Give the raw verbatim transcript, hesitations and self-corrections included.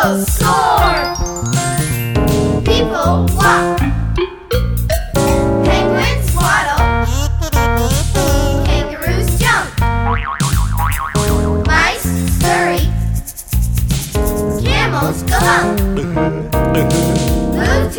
Heroes soar. People walk. Penguins waddle. Kangaroos jump. Mice scurry. Camels galump. Moose